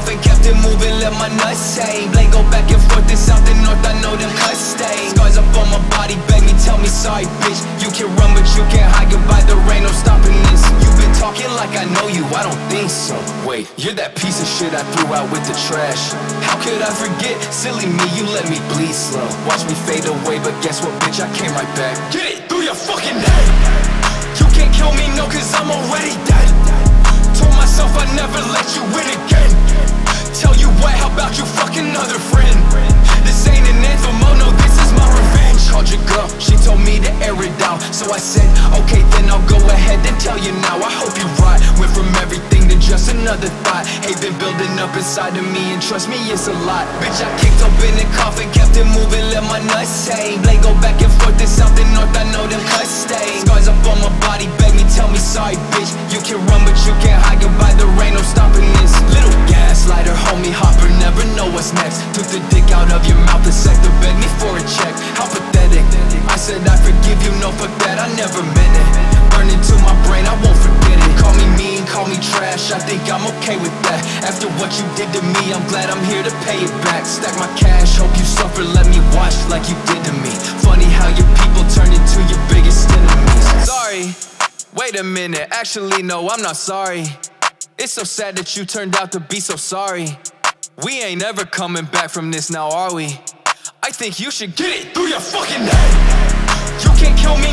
coffin, kept it moving, let my nuts hang. Blade go back and forth and south and north, I know them cuts stay. Scars up on my body, beg me, tell me sorry, bitch. You can run but you can't hide, goodbye, there ain't no stopping this. You been talking like I know you, I don't think so. Wait, you're that piece of shit I threw out with the trash. How could I forget? Silly me, you let me bleed slow. Watch me fade away, but guess what, bitch, I came right back. Get it through your fucking head. You can't kill me, no, cause I'm already dead. Told myself I'd never let you win again. Tell you what, how about you fuck another friend? This ain't an anthem, oh no, this is my revenge. Called your girl, she told me to air it out. So I said, okay, then I'll go ahead and tell you now. I hope you're right, went from everything to just another thought. Hate been building up inside of me, and trust me, it's a lot. Bitch, I kicked open the coffin, kept it moving, let my nuts hang. Blade go back and forth and south and north, I know them cuts stay. Scars up on my body, beg me, tell me sorry, bitch. You can run but you can't hide, goodbye, there ain't no stopping this. Little gaslighter, homie hopper, never know what's next. Took the dick out of your mouth a sec to beg me for a check. How pathetic, I said I forgive you, no fuck that, I never meant it. Burned into my brain, I won't forget it. Call me mean, call me trash, I think I'm okay with that. After what you did to me, I'm glad I'm here to pay it back. Stack my cash, hope you suffer, let me watch like you did to me. Funny how your people turn into your biggest enemies. Sorry, wait a minute, actually no, I'm not sorry. It's so sad that you turned out to be so sorry. We ain't ever coming back from this now, are we? I think you should get it through your fucking head. You can't kill me,